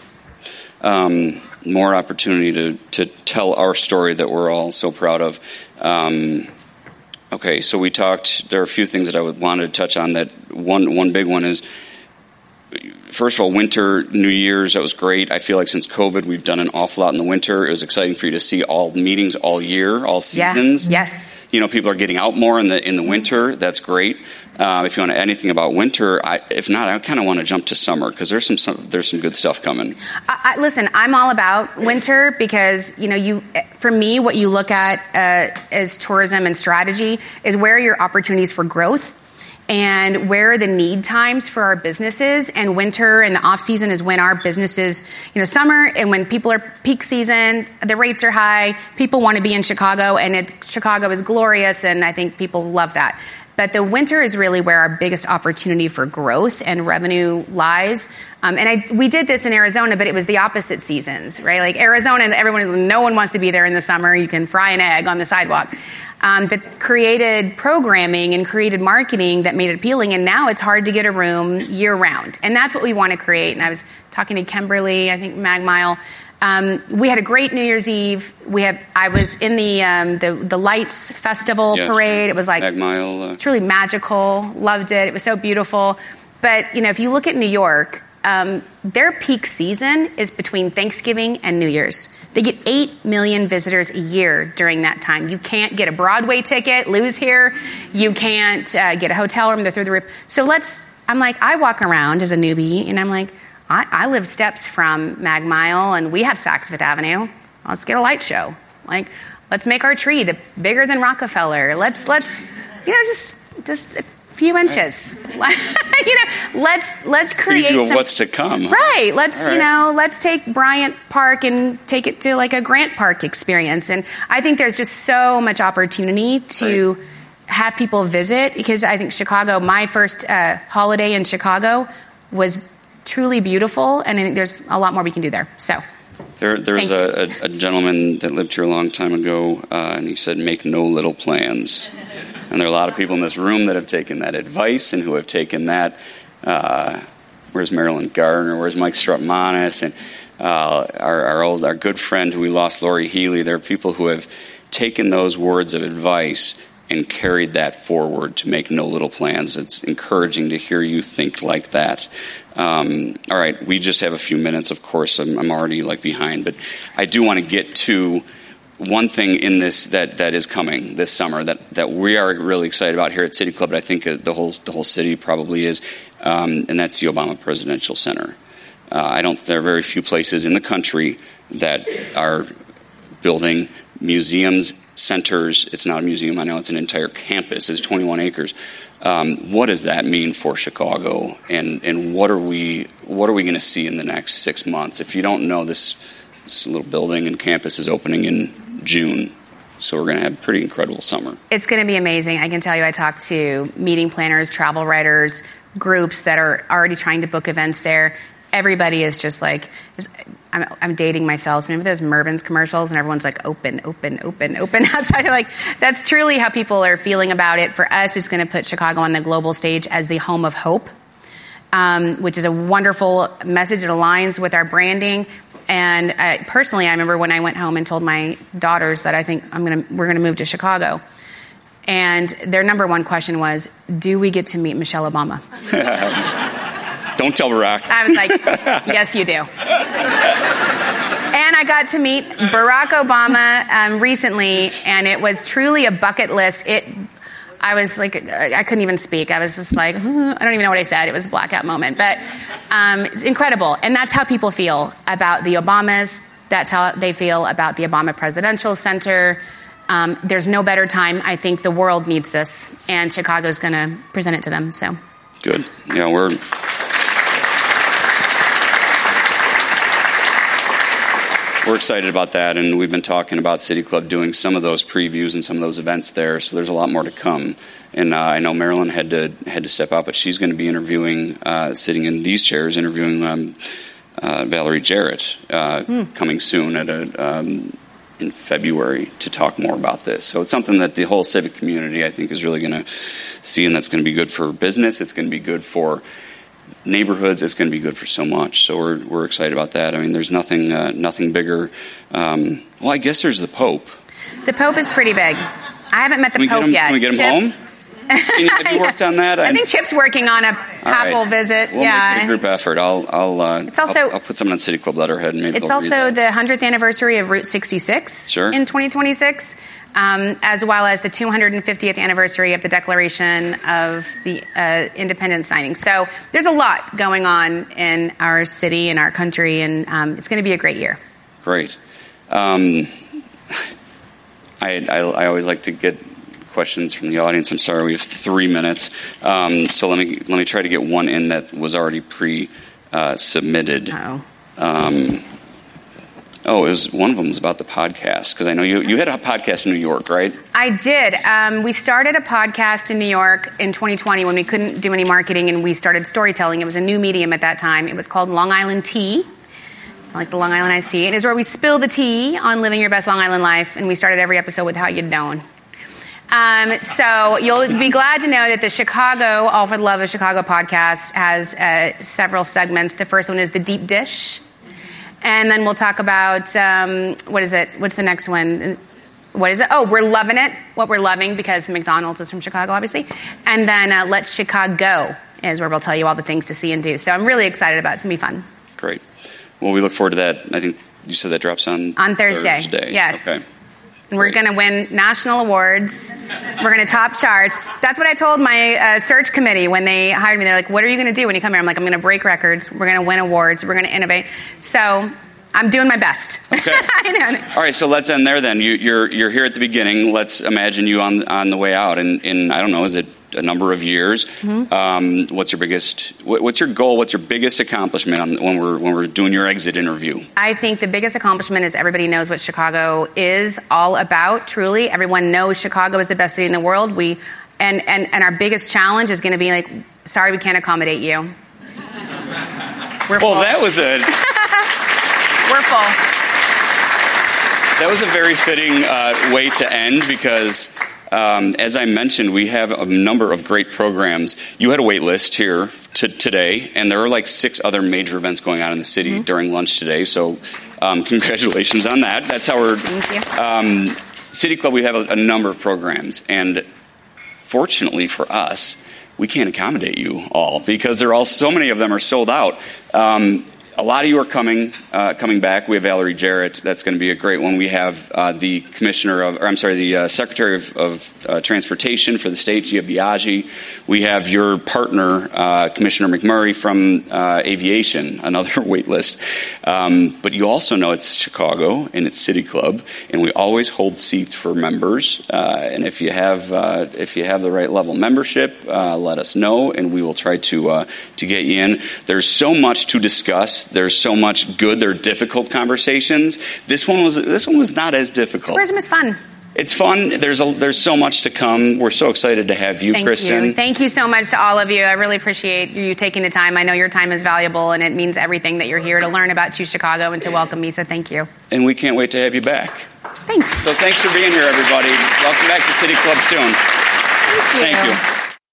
Um, more opportunity to, to tell our story that we're all so proud of. Um, okay, so we talked, there are a few things that I would wanted to touch on. That one one big one is, first of all, winter, New Year's, that was great. I feel like since COVID, we've done an awful lot in the winter. It was exciting for you to see all meetings all year, all seasons. Yeah. Yes. You know, people are getting out more in the in the winter. That's great. Uh, if you want to add anything about winter, I, if not, I kind of want to jump to summer because there's some, some there's some good stuff coming. I, I, listen, I'm all about winter because, you know, you for me, what you look at uh, as tourism and strategy is where are your opportunities for growth. And where are the need times for our businesses? And winter and the off season is when our businesses, you know, summer and when people are peak season, the rates are high. People want to be in Chicago, and it, Chicago is glorious, and I think people love that. But the winter is really where our biggest opportunity for growth and revenue lies. Um, and I, we did this in Arizona, but it was the opposite seasons, right? Like Arizona, everyone, no one wants to be there in the summer. You can fry an egg on the sidewalk. Um, but created programming and created marketing that made it appealing, and now it's hard to get a room year-round. And that's what we want to create. And I was talking to Kimberly, I think Mag Mile. Um, we had a great New Year's Eve. We have. I was in the um, the, the Lights Festival yeah, parade. Sure. It was like Mag Mile, uh... truly magical. Loved it. It was so beautiful. But you know, if you look at New York, um, their peak season is between Thanksgiving and New Year's. They get eight million visitors a year during that time. You can't get a Broadway ticket, lose here. You can't uh, get a hotel room, they're through the roof. So let's, I'm like, I walk around as a newbie, and I'm like, I, I live steps from Mag Mile, and we have Saks Fifth Avenue. Let's get a light show. Like, let's make our tree the, bigger than Rockefeller. Let's, let's, you know, just, just a few inches. you know, let's let's create preview of some, what's to come. Right. Let's right. you know, let's take Bryant Park and take it to like a Grant Park experience. And I think there's just so much opportunity to right. have people visit, because I think Chicago, my first uh, holiday in Chicago was truly beautiful, and I think there's a lot more we can do there. So. There, there was a, a, a gentleman that lived here a long time ago, uh, and he said, "Make no little plans." And there are a lot of people in this room that have taken that advice and who have taken that. Uh, where's Marilyn Gardner? Where's Mike Strutmanis? And uh, our, our old, our good friend who we lost, Lori Healy. There are people who have taken those words of advice and carried that forward to make no little plans. It's encouraging to hear you think like that. Um, all right, we just have a few minutes. Of course, I'm, I'm already like behind, but I do want to get to one thing in this that, that is coming this summer that, that we are really excited about here at City Club, but I think the whole the whole city probably is, um, and that's the Obama Presidential Center. Uh, I don't. There are very few places in the country that are building museums, centers. It's not a museum. I know it's an entire campus. It's twenty-one acres. Um, what does that mean for Chicago, and and what are we what are we going to see in the next six months? If you don't know, this, this little building and campus is opening in June, so we're going to have a pretty incredible summer. It's going to be amazing. I can tell you, I talked to meeting planners, travel writers, groups that are already trying to book events there. Everybody is just like, I'm, I'm dating myself. Remember those Mervyn's commercials, and everyone's like, open, open, open, open outside? Like, that's truly how people are feeling about it. For us, it's going to put Chicago on the global stage as the home of hope, um, which is a wonderful message. It aligns with our branding. And uh, personally, I remember when I went home and told my daughters that I think I'm gonna we're gonna move to Chicago, and their number one question was, "Do we get to meet Michelle Obama?" Don't tell Barack. I was like, "Yes, you do." And I got to meet Barack Obama um, recently, and it was truly a bucket list. It. I was like, I couldn't even speak. I was just like, I don't even know what I said. It was a blackout moment. But um, it's incredible. And that's how people feel about the Obamas. That's how they feel about the Obama Presidential Center. Um, there's no better time. I think the world needs this, and Chicago's going to present it to them. So good. Yeah, we're... We're excited about that, and we've been talking about City Club doing some of those previews and some of those events there, so there's a lot more to come. And uh, I know Marilyn had to had to step out, but she's going to be interviewing, uh, sitting in these chairs, interviewing um, uh, Valerie Jarrett uh, hmm. coming soon at a um, in February to talk more about this. So it's something that the whole civic community, I think, is really going to see, and that's going to be good for business. It's going to be good for neighborhoods. It's going to be good for so much. So we're we're excited about that. I mean, there's nothing uh, nothing bigger. Um, well, I guess there's the Pope. The Pope is pretty big. I haven't met the Pope him, yet. Can we get him Chip? home? Can you, have you worked on that? I think Chip's working on a papal right. visit. We'll yeah, make it a group effort. I'll I'll uh, it's also I'll, I'll put something on City Club letterhead. And maybe it's they'll read also that. the hundredth anniversary of Route sixty-six sure. in twenty twenty-six, um, as well as the two hundred fiftieth anniversary of the Declaration of the uh, Independence signing. So there's a lot going on in our city and our country, and um, it's going to be a great year. Great. Um, I, I I always like to get questions from the audience. I'm sorry, we have three minutes. Um, so let me let me try to get one in that was already pre uh, submitted. Oh. Um, oh, it was one of them was about the podcast, because I know you you had a podcast in New York, right? I did. Um, we started a podcast in New York in twenty twenty when we couldn't do any marketing, and we started storytelling. It was a new medium at that time. It was called Long Island Tea. Like the Long Island iced tea. It is where we spill the tea on living your best Long Island life, and we started every episode with how you'd known. Um, so you'll be glad to know that the Chicago, All for the Love of Chicago podcast has uh, several segments. The first one is the deep dish. And then we'll talk about, um, what is it? What's the next one? What is it? Oh, we're loving it. What we're loving, because McDonald's is from Chicago, obviously. And then uh, Let's Chicago is where we'll tell you all the things to see and do. So I'm really excited about it. It's going to be fun. Great. Well, we look forward to that. I think you said that drops on On Thursday. Thursday. Yes. Okay. And we're going to win national awards. We're going to top charts. That's what I told my uh, search committee when they hired me. They're like, what are you going to do when you come here? I'm like, I'm going to break records. We're going to win awards. We're going to innovate. So I'm doing my best. Okay. I know. All right, so let's end there then. You, you're you're here at the beginning. Let's imagine you on on the way out. And in, in, I don't know, is it a number of years? Mm-hmm. Um, what's your biggest? What, what's your goal? What's your biggest accomplishment on, when we're when we're doing your exit interview? I think the biggest accomplishment is everybody knows what Chicago is all about. Truly, everyone knows Chicago is the best city in the world. We and and and our biggest challenge is going to be like, sorry, we can't accommodate you. We're well, full. that was a. We're full. That was a very fitting uh, way to end, because, um, as I mentioned, we have a number of great programs. You had a wait list here to today, and there are like six other major events going on in the city mm-hmm. during lunch today. So, um, congratulations on that. That's how we're. Thank you. Um, City Club, we have a, a number of programs, and fortunately for us, we can't accommodate you all because they're all so many of them are sold out. Um, A lot of you are coming uh, coming back. We have Valerie Jarrett. That's going to be a great one. We have uh, the commissioner of, or I'm sorry, the uh, secretary of, of uh, transportation for the state, Gia Biaggi. We have your partner, uh, Commissioner McMurray from uh, aviation, another wait list. Um, but you also know it's Chicago and it's City Club, and we always hold seats for members. Uh, and if you have uh, if you have the right level membership, uh, let us know, and we will try to uh, to get you in. There's so much to discuss. There's so much good. There are difficult conversations. This one was this one was not as difficult. Tourism is fun. It's fun. There's a, there's so much to come. We're so excited to have you, Thank Kristen. you. Thank you so much to all of you. I really appreciate you taking the time. I know your time is valuable, and it means everything that you're here to learn about Choose Chicago and to welcome me. So thank you. And we can't wait to have you back. Thanks. So thanks for being here, everybody. Welcome back to City Club soon. Thank you. Thank you.